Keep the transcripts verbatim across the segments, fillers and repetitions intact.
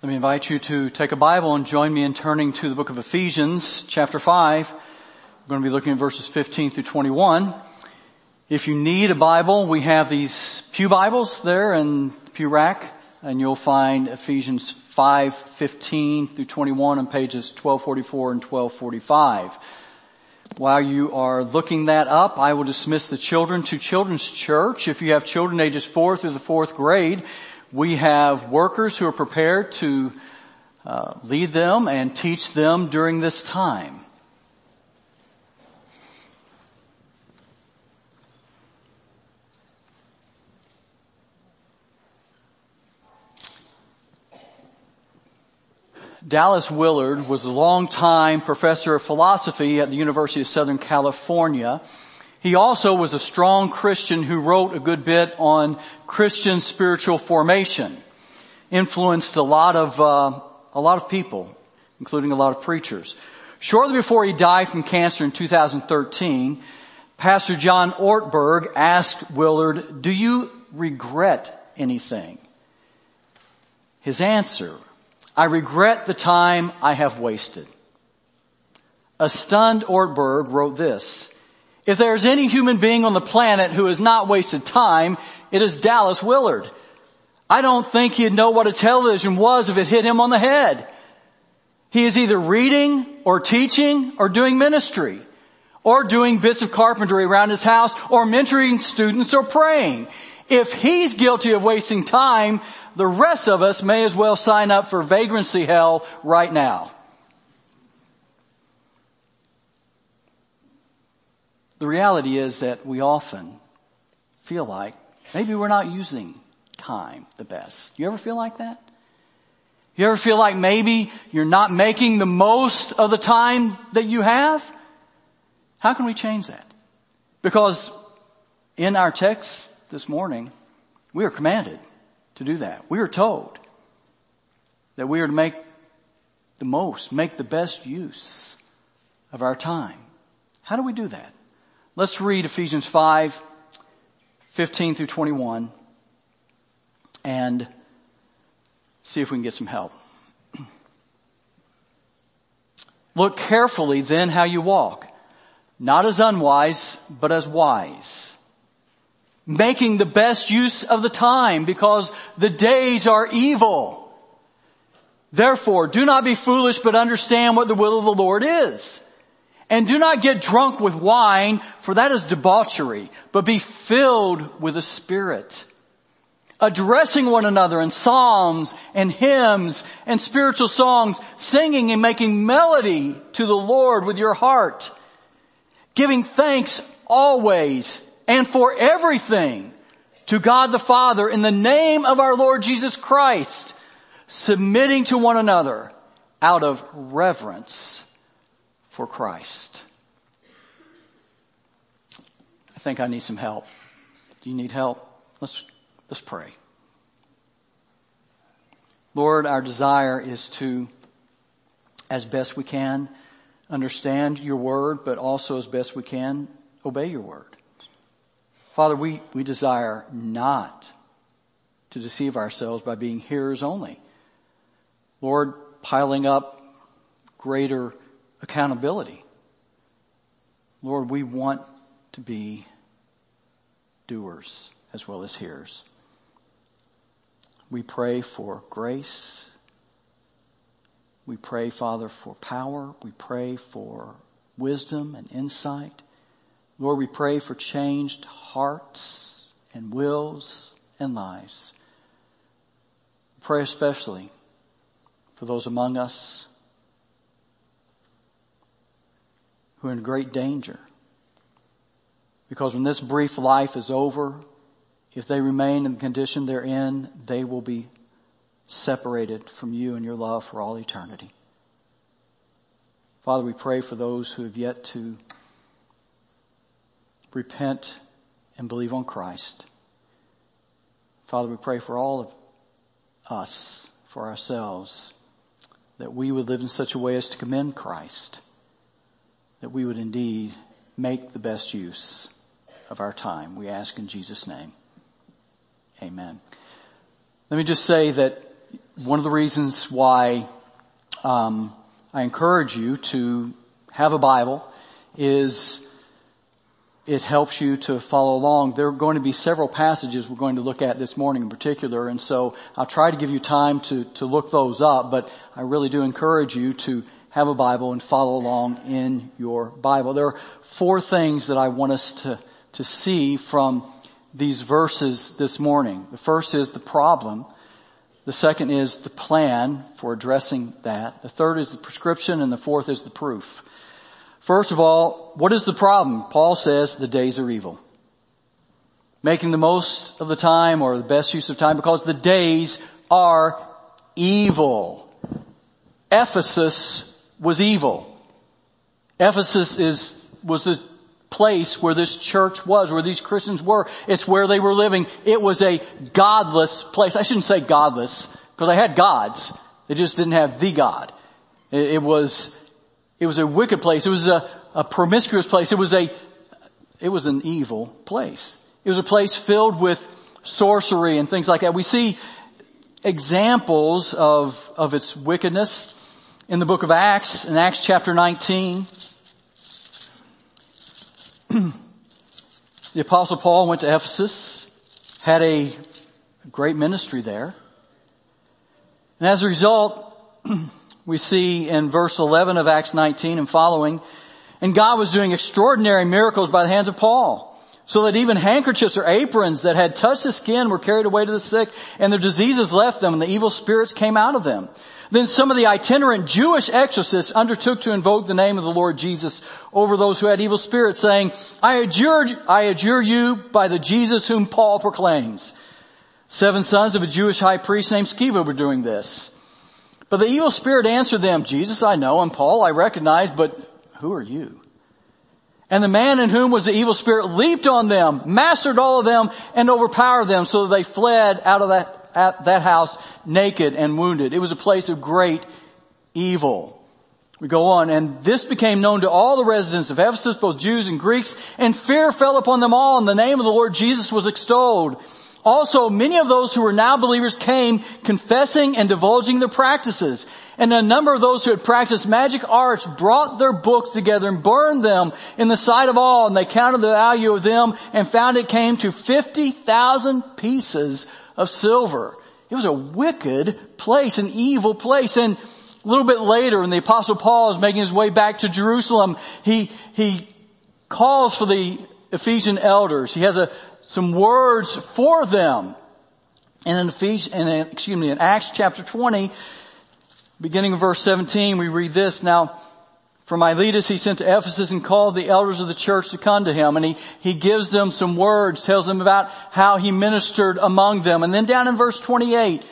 Let me invite you to take a Bible and join me in turning to the book of Ephesians, chapter five. We're going to be looking at verses fifteen through twenty-one. If you need a Bible, we have these pew Bibles there in the pew rack, and you'll find Ephesians five fifteen through twenty-one on pages twelve forty-four and twelve forty-five. While you are looking that up, I will dismiss the children to Children's Church. If you have children ages four through the fourth grade, we have workers who are prepared to uh, lead them and teach them during this time. Dallas Willard was a longtime professor of philosophy at the University of Southern California. He also was a strong Christian who wrote a good bit on Christian spiritual formation. Influenced a lot of, uh, a lot of people, including a lot of preachers. Shortly before he died from cancer in two thousand thirteen, Pastor John Ortberg asked Willard, "Do you regret anything?" His answer, "I regret the time I have wasted." A stunned Ortberg wrote this, "If there is any human being on the planet who has not wasted time, it is Dallas Willard. I don't think he'd know what a television was if it hit him on the head. He is either reading or teaching or doing ministry or doing bits of carpentry around his house or mentoring students or praying. If he's guilty of wasting time, the rest of us may as well sign up for vagrancy hell right now." The reality is that we often feel like maybe we're not using time the best. You ever feel like that? You ever feel like maybe you're not making the most of the time that you have? How can we change that? Because in our text this morning, we are commanded to do that. We are told that we are to make the most, make the best use of our time. How do we do that? Let's read Ephesians five fifteen through twenty-one and see if we can get some help. "Look carefully then how you walk, not as unwise, but as wise, making the best use of the time, because the days are evil. Therefore, do not be foolish, but understand what the will of the Lord is. And do not get drunk with wine, for that is debauchery, but be filled with the Spirit, addressing one another in psalms and hymns and spiritual songs, singing and making melody to the Lord with your heart, giving thanks always and for everything to God the Father in the name of our Lord Jesus Christ, submitting to one another out of reverence for Christ." I think I need some help. Do you need help? Let's, let's pray. Lord, our desire is to, as best we can, understand your word, but also as best we can, obey your word. Father, we, we desire not to deceive ourselves by being hearers only. Lord, piling up greater accountability. Lord, we want to be doers as well as hearers. We pray for grace. We pray, Father, for power. We pray for wisdom and insight. Lord, we pray for changed hearts and wills and lives. We pray especially for those among us who are in great danger. Because when this brief life is over, if they remain in the condition they're in, they will be separated from you and your love for all eternity. Father, we pray for those who have yet to repent and believe on Christ. Father, we pray for all of us, for ourselves, that we would live in such a way as to commend Christ, that we would indeed make the best use of our time. We ask in Jesus' name. Amen. Let me just say that one of the reasons why um, I encourage you to have a Bible is it helps you to follow along. There are going to be several passages we're going to look at this morning in particular, and so I'll try to give you time to, to look those up, but I really do encourage you to have a Bible and follow along in your Bible. There are four things that I want us to, to see from these verses this morning. The first is the problem. The second is the plan for addressing that. The third is the prescription, and the fourth is the proof. First of all, what is the problem? Paul says the days are evil. Making the most of the time, or the best use of time, because the days are evil. Ephesus was evil. Ephesus is was the place where this church was, where these Christians were. It's where they were living. It was a godless place. I shouldn't say godless, because they had gods. They just didn't have the God. It, it was It was a wicked place. It was a, a promiscuous place. It was a, it was an evil place. It was a place filled with sorcery and things like that. We see examples of, of its wickedness in the book of Acts, in Acts chapter nineteen. The Apostle Paul went to Ephesus, had a great ministry there. And as a result, we see in verse eleven of Acts nineteen and following, and God was doing extraordinary miracles by the hands of Paul, so that even handkerchiefs or aprons that had touched the skin were carried away to the sick, and their diseases left them, and the evil spirits came out of them. Then some of the itinerant Jewish exorcists undertook to invoke the name of the Lord Jesus over those who had evil spirits, saying, I adjure, I adjure you by the Jesus whom Paul proclaims. Seven sons of a Jewish high priest named Sceva were doing this. But the evil spirit answered them, Jesus I know, and Paul I recognize, but who are you? And the man in whom was the evil spirit leaped on them, mastered all of them, and overpowered them, so that they fled out of that, at that house naked and wounded. It was a place of great evil. We go on, and this became known to all the residents of Ephesus, both Jews and Greeks, and fear fell upon them all, and the name of the Lord Jesus was extolled. Also, many of those who were now believers came, confessing and divulging their practices. And a number of those who had practiced magic arts brought their books together and burned them in the sight of all. And they counted the value of them and found it came to fifty thousand pieces of silver. It was a wicked place, an evil place. And a little bit later, when the Apostle Paul is making his way back to Jerusalem, he, he calls for the Ephesian elders. He has a some words for them. And in Ephesians, and in, excuse me, in Acts chapter twenty, beginning of verse seventeen, we read this. Now, from Miletus he sent to Ephesus and called the elders of the church to come to him. And he, he gives them some words, tells them about how he ministered among them. And then down in verse twenty-eight,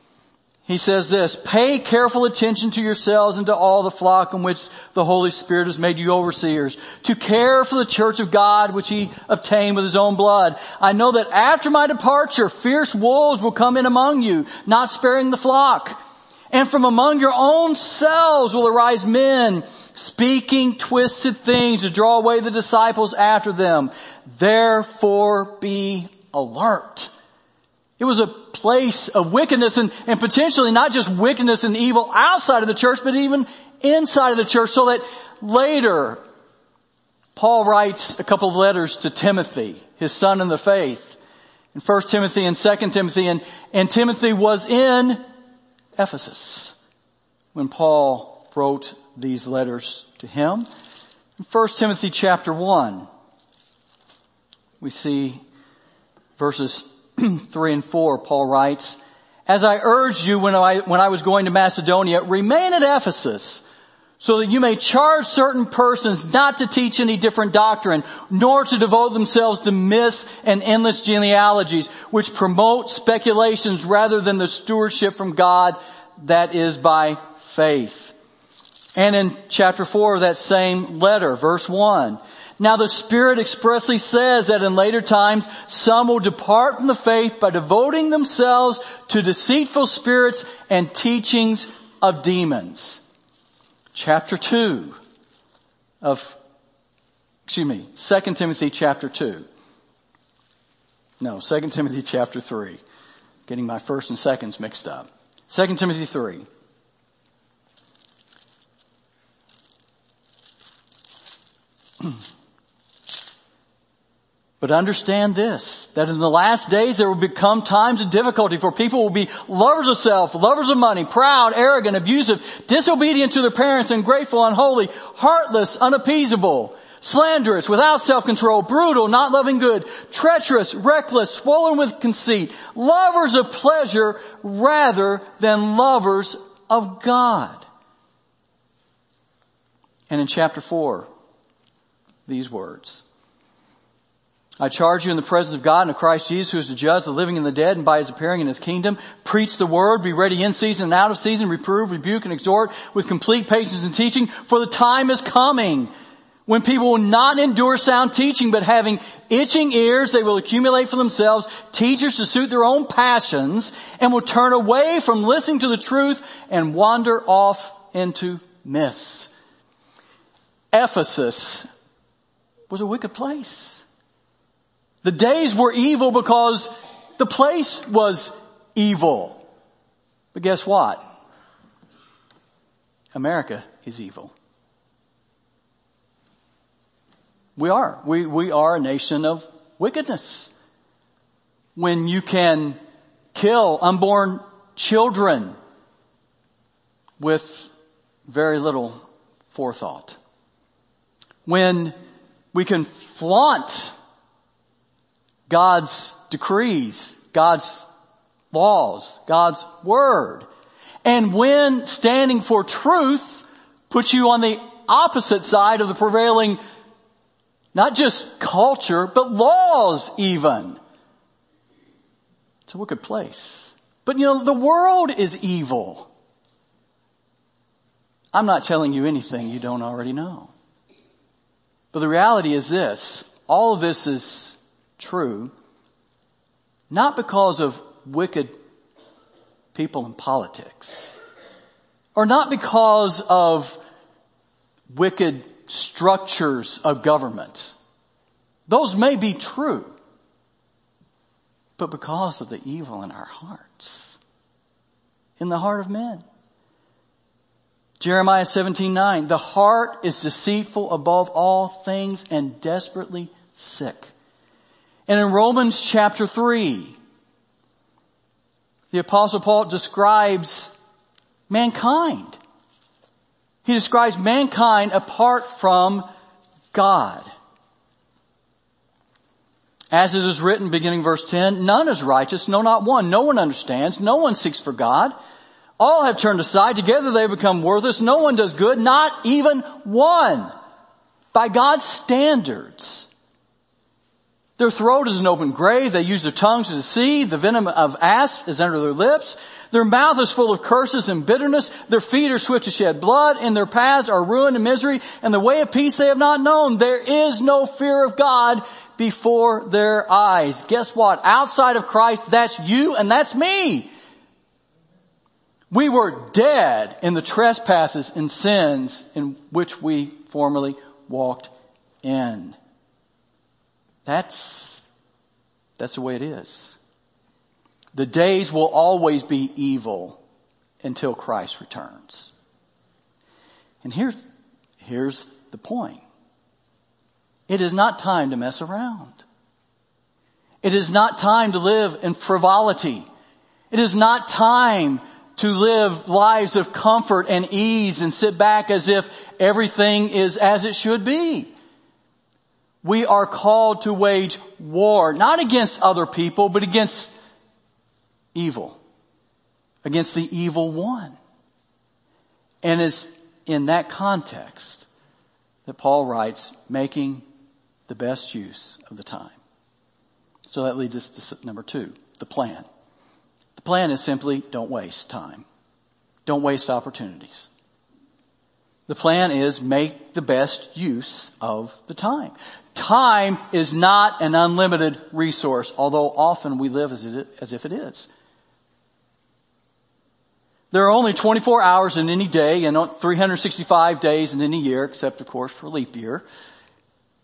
he says this, pay careful attention to yourselves and to all the flock in which the Holy Spirit has made you overseers, to care for the church of God which he obtained with his own blood. I know that after my departure, fierce wolves will come in among you, not sparing the flock. And from among your own selves will arise men, speaking twisted things to draw away the disciples after them. Therefore be alert. It was a place of wickedness, and, and potentially not just wickedness and evil outside of the church, but even inside of the church, so that later Paul writes a couple of letters to Timothy, his son in the faith, in First Timothy and Second Timothy, and, and Timothy was in Ephesus when Paul wrote these letters to him. In First Timothy chapter one, we see verses three and four, Paul writes, as I urged you when I, when I was going to Macedonia, remain at Ephesus, so that you may charge certain persons not to teach any different doctrine, nor to devote themselves to myths and endless genealogies, which promote speculations rather than the stewardship from God that is by faith. And in chapter four of that same letter, verse one, now the Spirit expressly says that in later times some will depart from the faith by devoting themselves to deceitful spirits and teachings of demons. Chapter two of, excuse me, Second Timothy chapter two. No, Second Timothy chapter three. Getting my first and seconds mixed up. Second Timothy three. But understand this, that in the last days there will become times of difficulty, for people will be lovers of self, lovers of money, proud, arrogant, abusive, disobedient to their parents, ungrateful, unholy, heartless, unappeasable, slanderous, without self-control, brutal, not loving good, treacherous, reckless, swollen with conceit, lovers of pleasure rather than lovers of God. And in chapter four, these words. I charge you in the presence of God and of Christ Jesus, who is to judge the living and the dead, and by his appearing in his kingdom, preach the word, be ready in season and out of season, reprove, rebuke, and exhort with complete patience and teaching, for the time is coming when people will not endure sound teaching, but having itching ears, they will accumulate for themselves teachers to suit their own passions, and will turn away from listening to the truth and wander off into myths. Ephesus was a wicked place. The days were evil because the place was evil. But guess what? America is evil. We are. We, we are a nation of wickedness. When you can kill unborn children with very little forethought. When we can flaunt God's decrees, God's laws, God's word. And when standing for truth puts you on the opposite side of the prevailing, not just culture, but laws even. It's a wicked place. But you know, the world is evil. I'm not telling you anything you don't already know. But the reality is this, all of this is true, not because of wicked people in politics, or not because of wicked structures of government. Those may be true, but because of the evil in our hearts, in the heart of men. Jeremiah seventeen nine, the heart is deceitful above all things and desperately sick. And in Romans chapter three, the Apostle Paul describes mankind. He describes mankind apart from God. As it is written, beginning verse ten, none is righteous, no, not one. No one understands. No one seeks for God. All have turned aside. Together they have become worthless. No one does good, not even one. By God's standards, their throat is an open grave. They use their tongues to deceive. The venom of asp is under their lips. Their mouth is full of curses and bitterness. Their feet are swift to shed blood, and their paths are ruin and misery, and the way of peace they have not known. There is no fear of God before their eyes. Guess what? Outside of Christ, that's you and that's me. We were dead in the trespasses and sins in which we formerly walked in. That's, that's the way it is. The days will always be evil until Christ returns. And here's, here's the point. It is not time to mess around. It is not time to live in frivolity. It is not time to live lives of comfort and ease and sit back as if everything is as it should be. We are called to wage war, not against other people, but against evil, against the evil one. And it's in that context that Paul writes, making the best use of the time. So that leads us to number two, the plan. The plan is simply don't waste time. Don't waste opportunities. The plan is make the best use of the time. Time is not an unlimited resource, although often we live as, it, as if it is. There are only twenty-four hours in any day and three hundred sixty-five days in any year, except of course for leap year.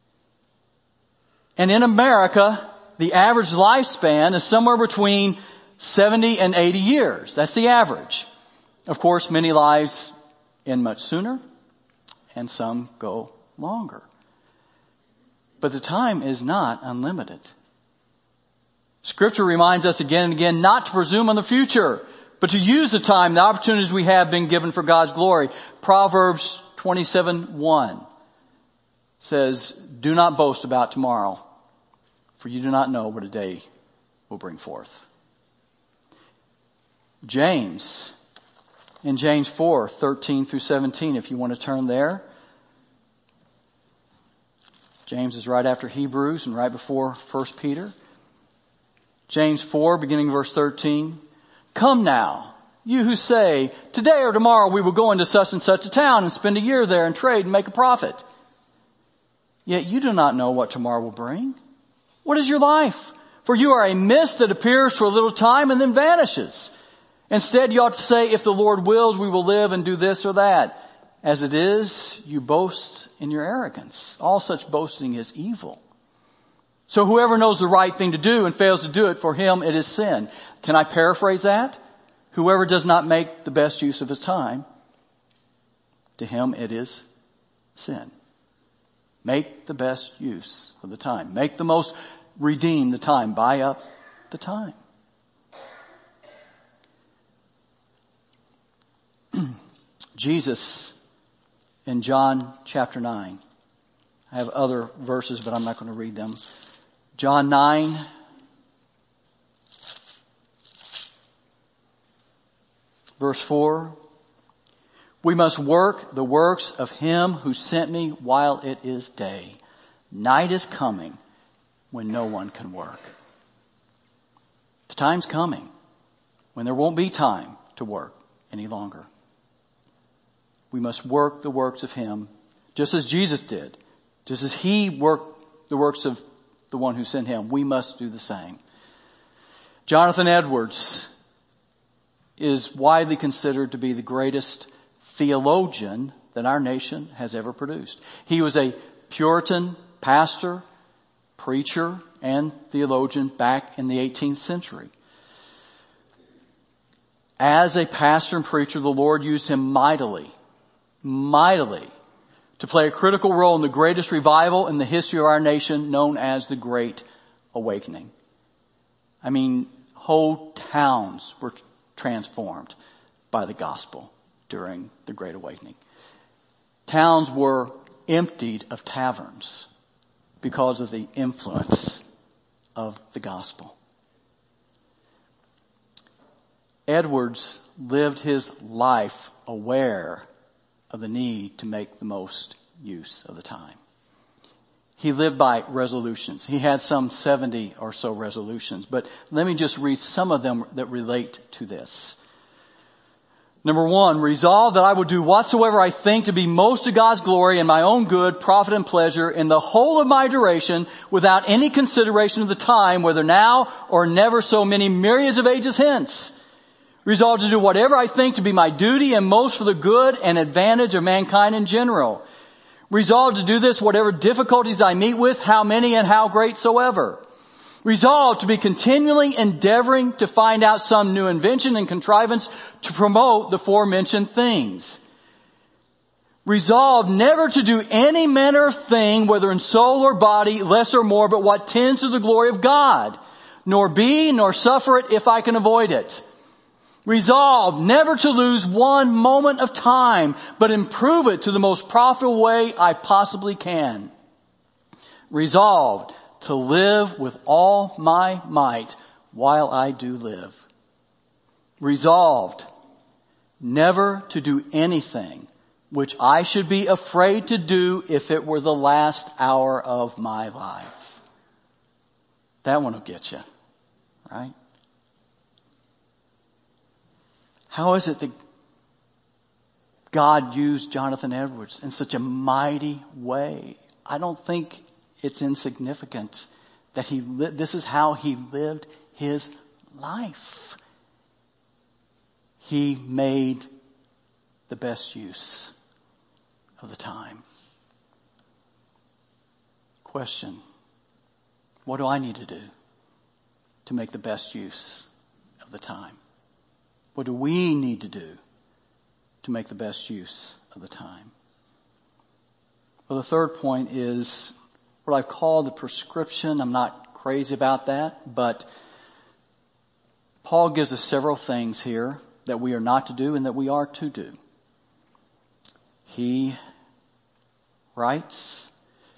And in America, the average lifespan is somewhere between seventy and eighty years. That's the average. Of course, many lives end much sooner and some go longer. But the time is not unlimited. Scripture reminds us again and again not to presume on the future, but to use the time, the opportunities we have been given for God's glory. Proverbs twenty-seven one says, do not boast about tomorrow, for you do not know what a day will bring forth. James, in James four, thirteen through seventeen, if you want to turn there. James is right after Hebrews and right before First Peter. James four, beginning verse thirteen. Come now, you who say, today or tomorrow we will go into such and such a town and spend a year there and trade and make a profit. Yet you do not know what tomorrow will bring. What is your life? For you are a mist that appears for a little time and then vanishes. Instead, you ought to say, if the Lord wills, we will live and do this or that. As it is, you boast in your arrogance. All such boasting is evil. So whoever knows the right thing to do and fails to do it, for him it is sin. Can I paraphrase that? Whoever does not make the best use of his time, to him it is sin. Make the best use of the time. Make the most, redeem the time. Buy up the time. Jesus in John chapter nine. I have other verses, but I'm not going to read them. John nine. Verse four. We must work the works of him who sent me while it is day. Night is coming when no one can work. The time's coming when there won't be time to work any longer. We must work the works of him just as Jesus did. Just as he worked the works of the one who sent him, we must do the same. Jonathan Edwards is widely considered to be the greatest theologian that our nation has ever produced. He was a Puritan pastor, preacher, and theologian back in the eighteenth century. As a pastor and preacher, the Lord used him mightily, mightily to play a critical role in the greatest revival in the history of our nation, known as the Great Awakening. I mean, whole towns were transformed by the gospel during the Great Awakening. Towns were emptied of taverns because of the influence of the gospel. Edwards lived his life aware of the need to make the most use of the time. He lived by resolutions. He had some seventy or so resolutions, but let me just read some of them that relate to this. Number one, resolve that I will do whatsoever I think to be most to God's glory and my own good, profit and pleasure in the whole of my duration without any consideration of the time, whether now or never so many myriads of ages hence. Resolve to do whatever I think to be my duty and most for the good and advantage of mankind in general. Resolve to do this whatever difficulties I meet with, how many and how great soever. Resolve to be continually endeavoring to find out some new invention and contrivance to promote the aforementioned things. Resolve never to do any manner of thing, whether in soul or body, less or more, but what tends to the glory of God, nor be nor suffer it if I can avoid it. Resolve never to lose one moment of time, but improve it to the most profitable way I possibly can. Resolved to live with all my might while I do live. Resolved never to do anything which I should be afraid to do if it were the last hour of my life. That one will get you, right? How is it that God used Jonathan Edwards in such a mighty way? I don't think it's insignificant that he li- this is how he lived his life. He made the best use of the time. Question: what do I need to do to make the best use of the time? What do we need to do to make the best use of the time? Well, the third point is what I've called the prescription. I'm not crazy about that, but Paul gives us several things here that we are not to do and that we are to do. He writes,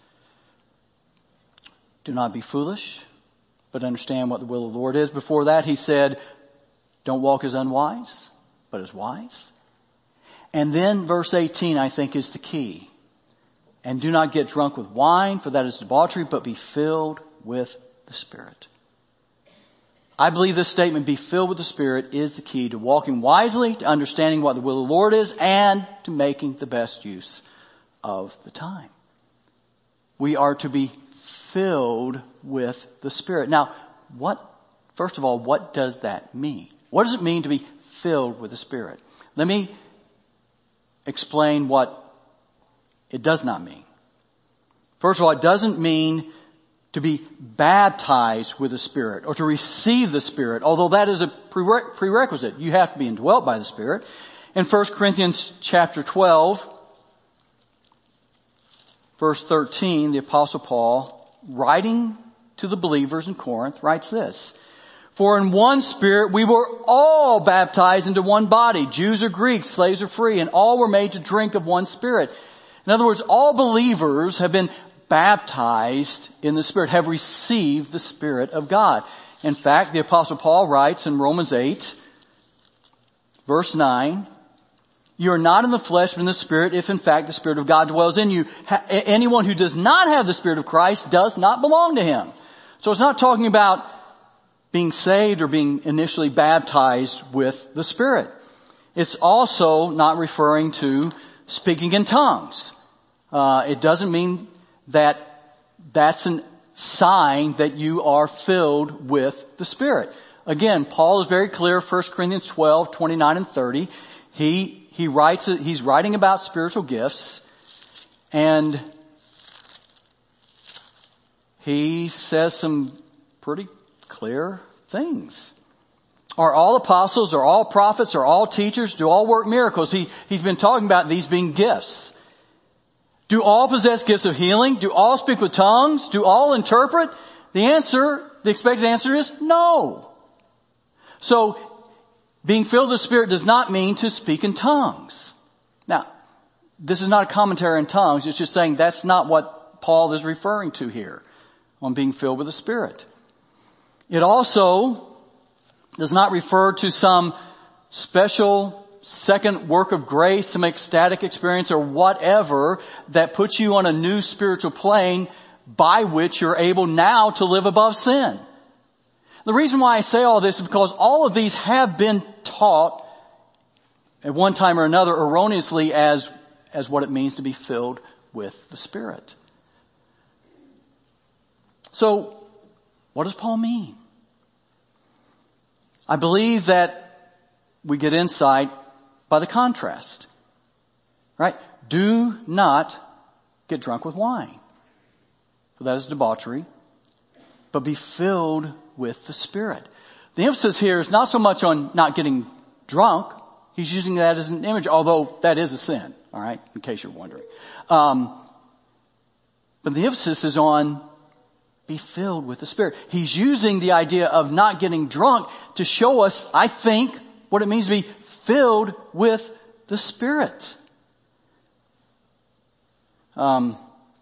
do not be foolish, but understand what the will of the Lord is. Before that, he said, don't walk as unwise, but as wise. And then verse eighteen, I think, is the key. And do not get drunk with wine, for that is debauchery, but be filled with the Spirit. I believe this statement, be filled with the Spirit, is the key to walking wisely, to understanding what the will of the Lord is, and to making the best use of the time. We are to be filled with the Spirit. Now, what, first of all, what does that mean? What does it mean to be filled with the Spirit? Let me explain what it does not mean. First of all, it doesn't mean to be baptized with the Spirit or to receive the Spirit, although that is a prerequisite. You have to be indwelt by the Spirit. In First Corinthians chapter twelve, verse thirteen, the Apostle Paul, writing to the believers in Corinth, writes this, for in one Spirit we were all baptized into one body, Jews or Greeks, slaves or free, and all were made to drink of one Spirit. In other words, all believers have been baptized in the Spirit, have received the Spirit of God. In fact, the Apostle Paul writes in Romans eight, verse nine, you are not in the flesh but in the Spirit, if in fact the Spirit of God dwells in you. Ha- anyone who does not have the Spirit of Christ does not belong to him. So it's not talking about being saved or being initially baptized with the Spirit. It's also not referring to speaking in tongues. Uh, it doesn't mean that that's a sign that you are filled with the Spirit. Again, Paul is very clear, First Corinthians twelve, twenty-nine and thirty. He, he writes, he's writing about spiritual gifts, and he says some pretty clear things. Are all apostles, are all prophets, are all teachers, do all work miracles? He, he's been talking about these being gifts. Do all possess gifts of healing? Do all speak with tongues? Do all interpret? The answer, the expected answer is no. So, being filled with the Spirit does not mean to speak in tongues. Now, this is not a commentary on tongues. It's just saying that's not what Paul is referring to here on being filled with the Spirit. It also does not refer to some special second work of grace, some ecstatic experience or whatever that puts you on a new spiritual plane by which you're able now to live above sin. The reason why I say all this is because all of these have been taught at one time or another erroneously as, as what it means to be filled with the Spirit. So, what does Paul mean? I believe that we get insight by the contrast. Right? Do not get drunk with wine, for that is debauchery, but be filled with the Spirit. The emphasis here is not so much on not getting drunk. He's using that as an image, although that is a sin. All right? In case you're wondering. Um, but the emphasis is on be filled with the Spirit. He's using the idea of not getting drunk to show us, I think, what it means to be filled with the Spirit. Um,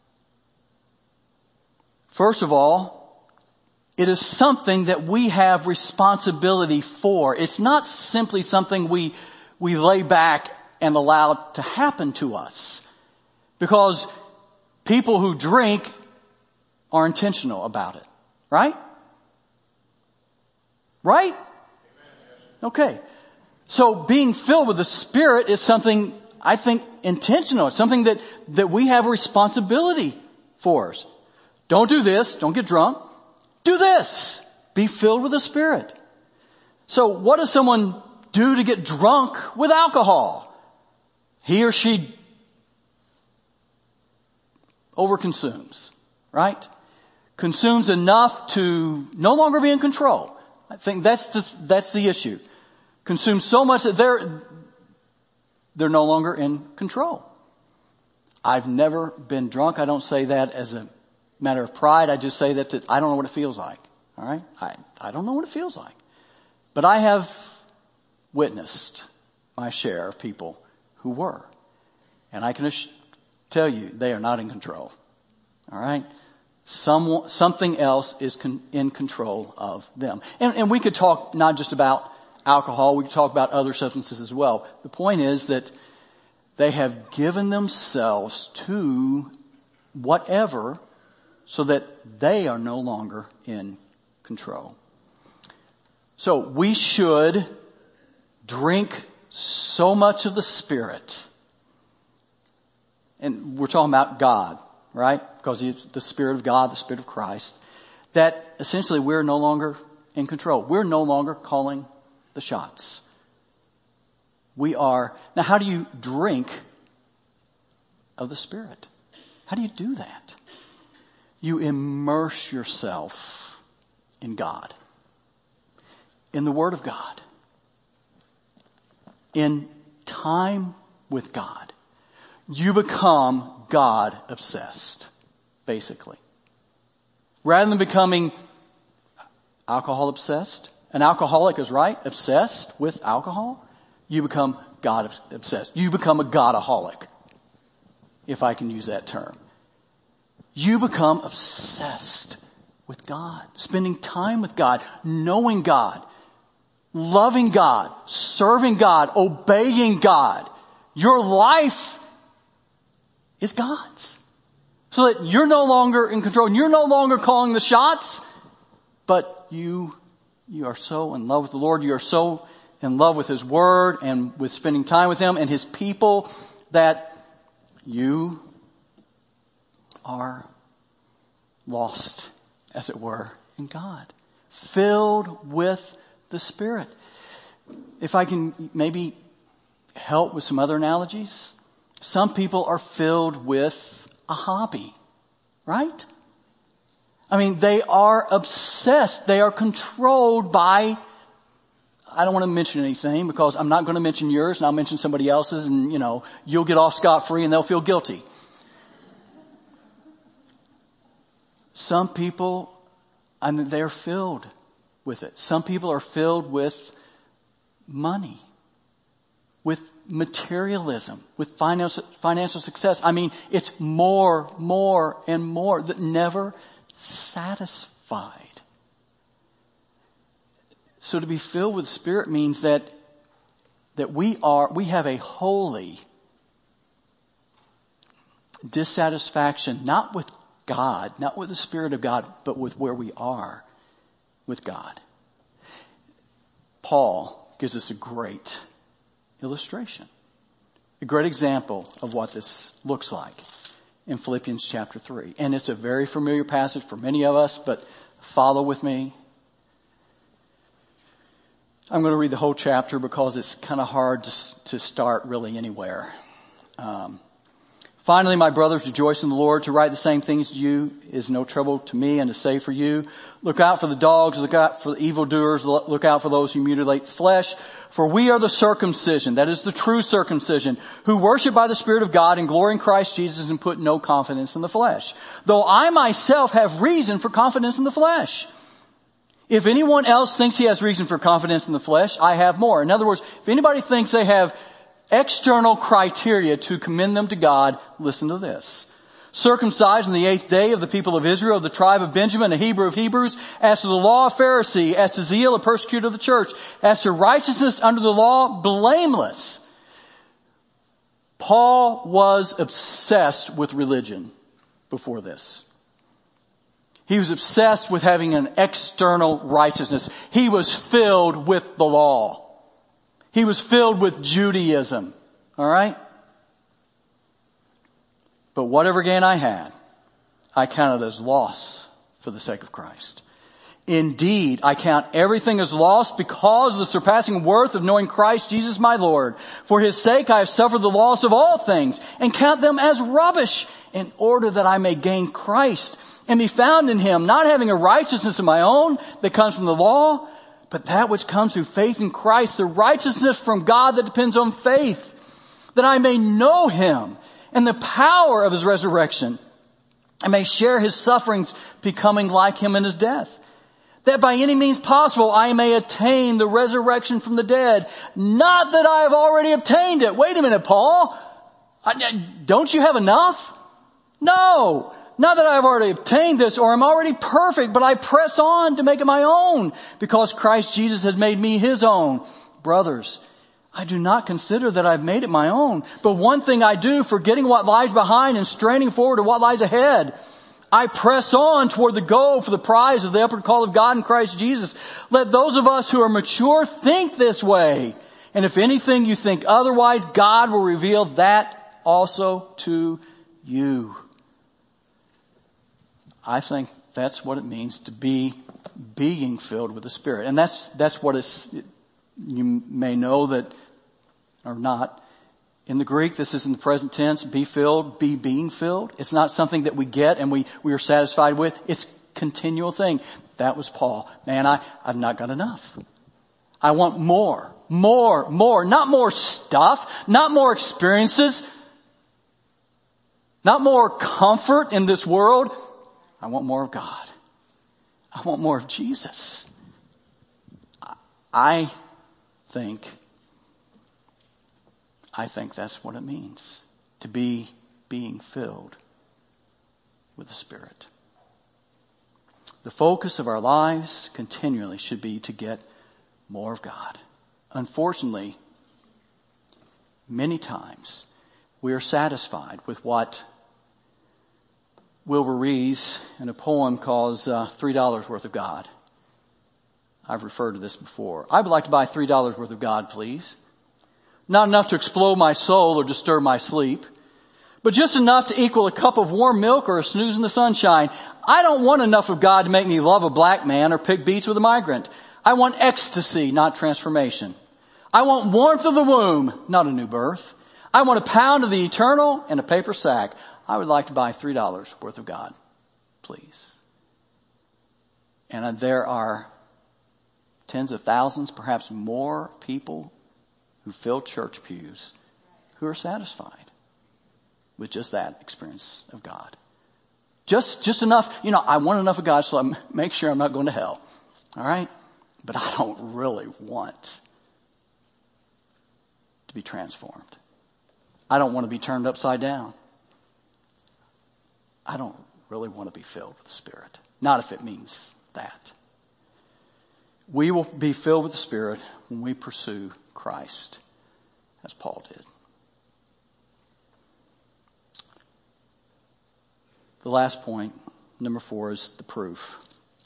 first of all, it is something that we have responsibility for. It's not simply something we, we lay back and allow to happen to us. Because people who drink are intentional about it. Right? Right? Okay. So being filled with the Spirit is something, I think, intentional. It's something that, that we have a responsibility for us. Don't do this. Don't get drunk. Do this. Be filled with the Spirit. So what does someone do to get drunk with alcohol? He or she overconsumes, right? Consumes enough to no longer be in control. I think that's the, that's the issue. Consume so much that they're, they're no longer in control. I've never been drunk. I don't say that as a matter of pride. I just say that to, I don't know what it feels like. All right. I, I don't know what it feels like, but I have witnessed my share of people who were, and I can ass- tell you they are not in control. All right. Some, something else is con- in control of them. And, and we could talk not just about alcohol. We could talk about other substances as well. The point is that they have given themselves to whatever so that they are no longer in control. So we should drink so much of the Spirit. And we're talking about God, right? Because it's the Spirit of God, the Spirit of Christ, that essentially we're no longer in control. We're no longer calling the shots. We are, now how do you drink of the Spirit? How do you do that? You immerse yourself in God, in the Word of God, in time with God. You become God obsessed, basically. Rather than becoming alcohol obsessed, an alcoholic is right, obsessed with alcohol. You become God obsessed. You become a Godaholic, if I can use that term. You become obsessed with God, spending time with God, knowing God, loving God, serving God, obeying God. Your life is God's. So that you're no longer in control and you're no longer calling the shots, but you, you are so in love with the Lord. You are so in love with His Word and with spending time with Him and His people that you are lost, as it were, in God. Filled with the Spirit. If I can maybe help with some other analogies. Some people are filled with a hobby, right? I mean, they are obsessed. They are controlled by, I don't want to mention anything because I'm not going to mention yours and I'll mention somebody else's and, you know, you'll get off scot-free and they'll feel guilty. Some people, I mean, they're filled with it. Some people are filled with money, with materialism, with financial, financial success. I mean, it's more, more, and more that never satisfied. So to be filled with the Spirit means that, that we are, we have a holy dissatisfaction, not with God, not with the Spirit of God, but with where we are with God. Paul gives us a great illustration, a great example of what this looks like in Philippians chapter three. And it's a very familiar passage for many of us, but follow with me. I'm going to read the whole chapter because it's kind of hard to, to start really anywhere. Um, Finally, my brothers, rejoice in the Lord. To write the same things to you is no trouble to me and to say for you. Look out for the dogs, look out for the evildoers, look out for those who mutilate the flesh. For we are the circumcision, that is the true circumcision, who worship by the Spirit of God and glory in Christ Jesus and put no confidence in the flesh. Though I myself have reason for confidence in the flesh. If anyone else thinks he has reason for confidence in the flesh, I have more. In other words, if anybody thinks they have external criteria to commend them to God, listen to this. Circumcised on the eighth day of the people of Israel, of the tribe of Benjamin, a Hebrew of Hebrews, as to the law, a Pharisee, as to zeal, a persecutor of the church, as to righteousness under the law, blameless. Paul was obsessed with religion before this. He was obsessed with having an external righteousness. He was filled with the law. He was filled with Judaism. All right? But whatever gain I had, I counted as loss for the sake of Christ. Indeed, I count everything as loss because of the surpassing worth of knowing Christ Jesus my Lord. For His sake I have suffered the loss of all things and count them as rubbish in order that I may gain Christ and be found in Him, not having a righteousness of my own that comes from the law, but that which comes through faith in Christ, the righteousness from God that depends on faith, that I may know him and the power of his resurrection, and may share his sufferings, becoming like him in his death, that by any means possible I may attain the resurrection from the dead. Not that I have already obtained it. Wait a minute, Paul. I, don't you have enough? No. Not that I have already obtained this or am already perfect, but I press on to make it my own, because Christ Jesus has made me his own. Brothers, I do not consider that I've made it my own, but one thing I do, forgetting what lies behind and straining forward to what lies ahead, I press on toward the goal for the prize of the upward call of God in Christ Jesus. Let those of us who are mature think this way. And if anything you think otherwise, God will reveal that also to you. I think that's what it means to be being filled with the Spirit. And that's, that's what it's, you may know that, or not. In the Greek, this is in the present tense, be filled, be being filled. It's not something that we get and we, we are satisfied with. It's a continual thing. That was Paul. Man, I, I've not got enough. I want more, more, more. Not more stuff, not more experiences, not more comfort in this world. I want more of God. I want more of Jesus. I think, I think that's what it means to be being filled with the Spirit. The focus of our lives continually should be to get more of God. Unfortunately, many times we are satisfied with what Wilbur Rees in a poem calls uh, three dollars worth of God. I've referred to this before. I would like to buy three dollars worth of God, please. Not enough to explode my soul or disturb my sleep, but just enough to equal a cup of warm milk or a snooze in the sunshine. I don't want enough of God to make me love a black man or pick beets with a migrant. I want ecstasy, not transformation. I want warmth of the womb, not a new birth. I want a pound of the eternal and a paper sack. I would like to buy three dollars worth of God, please. And there are tens of thousands, perhaps more people who fill church pews who are satisfied with just that experience of God. Just, just enough, you know, I want enough of God so I make sure I'm not going to hell. All right? But I don't really want to be transformed. I don't want to be turned upside down. I don't really want to be filled with the Spirit. Not if it means that. We will be filled with the Spirit when we pursue Christ, as Paul did. The last point, number four, is the proof.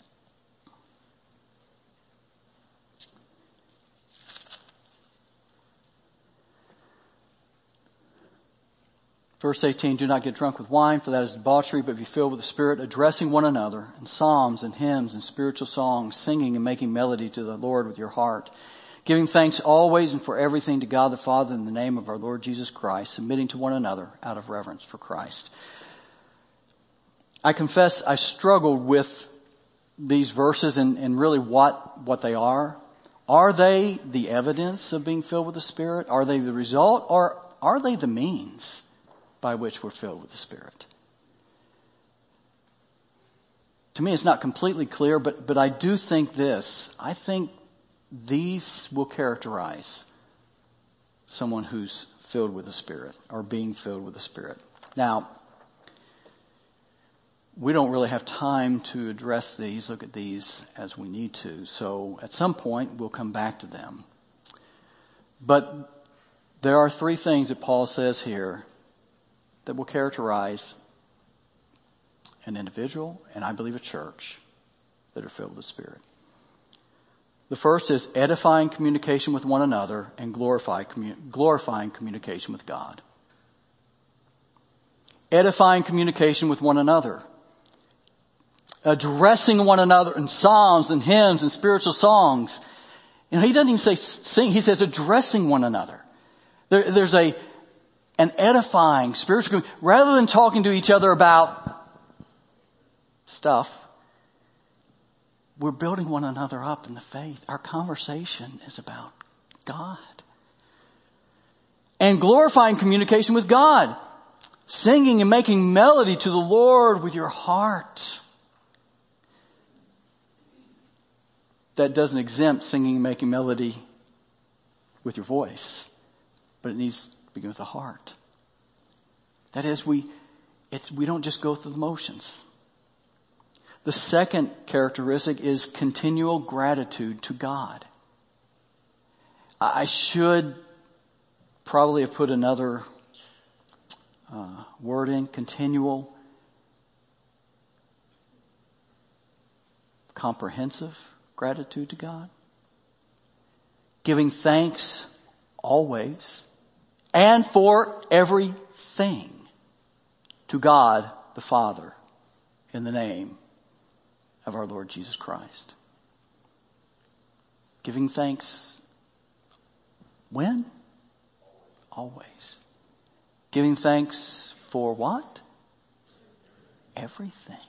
Verse eighteen, do not get drunk with wine, for that is debauchery, but be filled with the Spirit, addressing one another in psalms and hymns and spiritual songs, singing and making melody to the Lord with your heart, giving thanks always and for everything to God the Father in the name of our Lord Jesus Christ, submitting to one another out of reverence for Christ. I confess I struggled with these verses and, and really what, what they are. Are they the evidence of being filled with the Spirit? Are they the result, or are they the means by which we're filled with the Spirit? To me, it's not completely clear, but, but I do think this. I think these will characterize someone who's filled with the Spirit or being filled with the Spirit. Now, we don't really have time to address these, look at these as we need to. So at some point, we'll come back to them. But there are three things that Paul says here that will characterize an individual, and I believe a church, that are filled with the Spirit. The first is edifying communication with one another and glorify, commu- glorifying communication with God. Edifying communication with one another. Addressing one another in psalms and hymns and spiritual songs. You know, he doesn't even say sing, he says addressing one another. There, there's a an edifying spiritual, rather than talking to each other about stuff, we're building one another up in the faith. Our conversation is about God. And glorifying communication with God. Singing and making melody to the Lord with your heart. That doesn't exempt singing and making melody with your voice, but it needs to begin with the heart. That is, we, it's, we don't just go through the motions. The second characteristic is continual gratitude to God. I should probably have put another uh, word in, continual, comprehensive gratitude to God. Giving thanks always and for everything to God the Father in the name of our Lord Jesus Christ. Giving thanks when? Always. Giving thanks for what? Everything.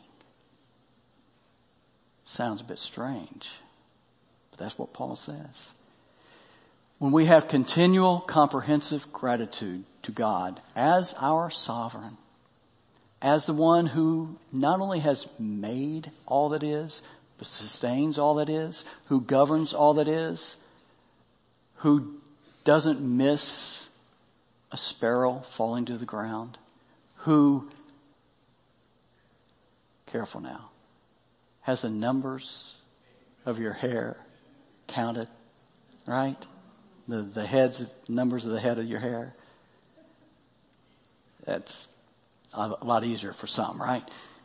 Sounds a bit strange, but that's what Paul says. When we have continual, comprehensive gratitude to God as our sovereign, as the one who not only has made all that is, but sustains all that is, who governs all that is, who doesn't miss a sparrow falling to the ground, who, careful now, has the numbers of your hair counted, right? The, the heads, numbers of the head of your hair. That's a lot easier for some, right?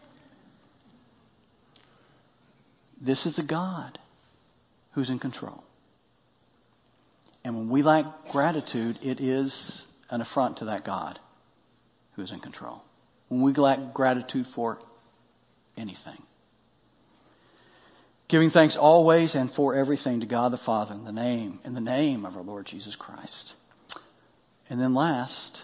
This is the God who's in control. And when we lack gratitude, it is an affront to that God who's in control. When we lack gratitude for anything. Giving thanks always and for everything to God the Father in the name, in the name of our Lord Jesus Christ. And then last,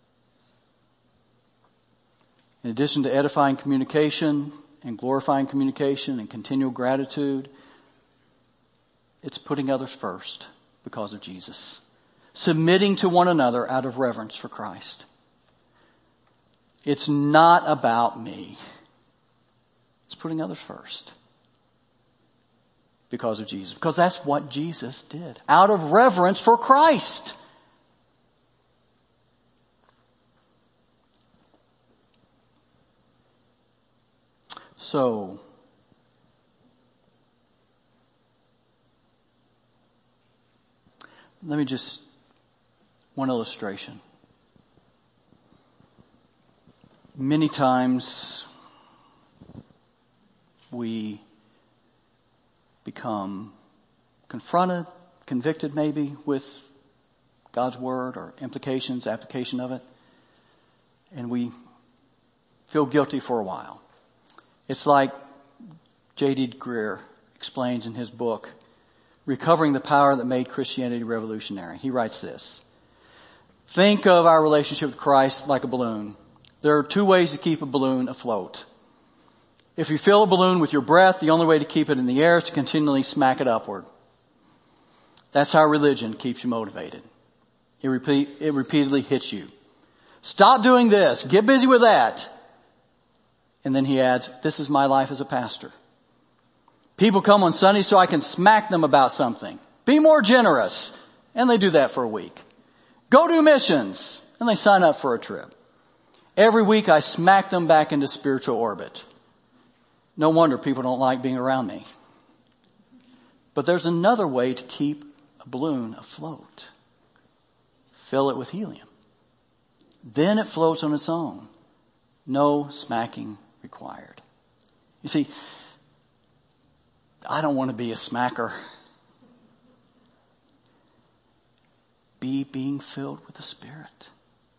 in addition to edifying communication and glorifying communication and continual gratitude, it's putting others first because of Jesus. Submitting to one another out of reverence for Christ. It's not about me. It's putting others first. Because of Jesus. Because that's what Jesus did. Out of reverence for Christ. So, let me just, one illustration. Many times we become confronted, convicted maybe with God's word or implications, application of it, and we feel guilty for a while. It's like J D Greear explains in his book, Recovering the Power That Made Christianity Revolutionary. He writes this: think of our relationship with Christ like a balloon. There are two ways to keep a balloon afloat. If you fill a balloon with your breath, the only way to keep it in the air is to continually smack it upward. That's how religion keeps you motivated. It, repeat, it repeatedly hits you. Stop doing this. Get busy with that. And then he adds, this is my life as a pastor. People come on Sunday so I can smack them about something. Be more generous. And they do that for a week. Go do missions. And they sign up for a trip. Every week I smack them back into spiritual orbit. No wonder people don't like being around me. But there's another way to keep a balloon afloat. Fill it with helium. Then it floats on its own. No smacking required. You see, I don't want to be a smacker. Be being filled with the Spirit.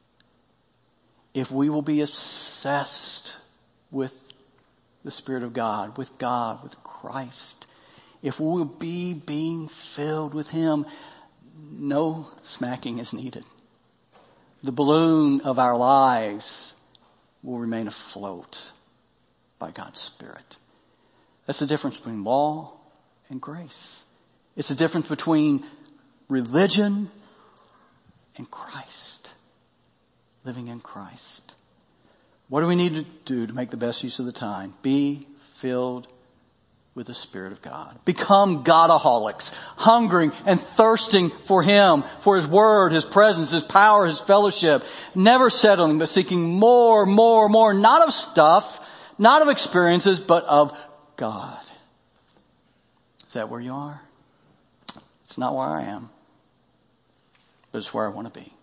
If we will be obsessed with the Spirit of God, with God, with Christ, if we will be being filled with Him, no smacking is needed. The balloon of our lives will remain afloat by God's Spirit. That's the difference between law and grace. It's the difference between religion and Christ. Living in Christ. What do we need to do to make the best use of the time? Be filled with the Spirit of God. Become Godaholics, hungering and thirsting for Him, for His Word, His presence, His power, His fellowship. Never settling, but seeking more, more, more, not of stuff, not of experiences, but of God. Is that where you are? It's not where I am, but it's where I want to be.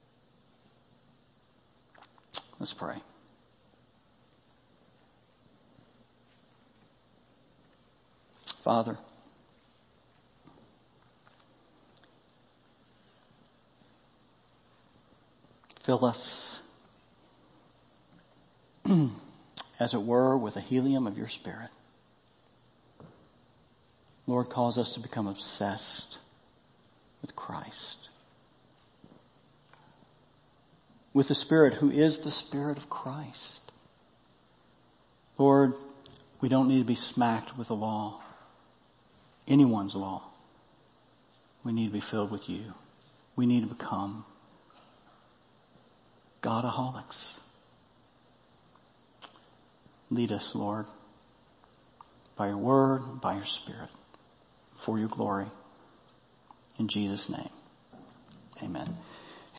Let's pray. Father, fill us, as it were, with the helium of your Spirit. Lord, cause us to become obsessed with Christ. With the Spirit who is the Spirit of Christ. Lord, we don't need to be smacked with the law. Anyone's law. We need to be filled with you. We need to become Godaholics. Lead us, Lord, by your word, by your Spirit, for your glory. In Jesus' name, amen.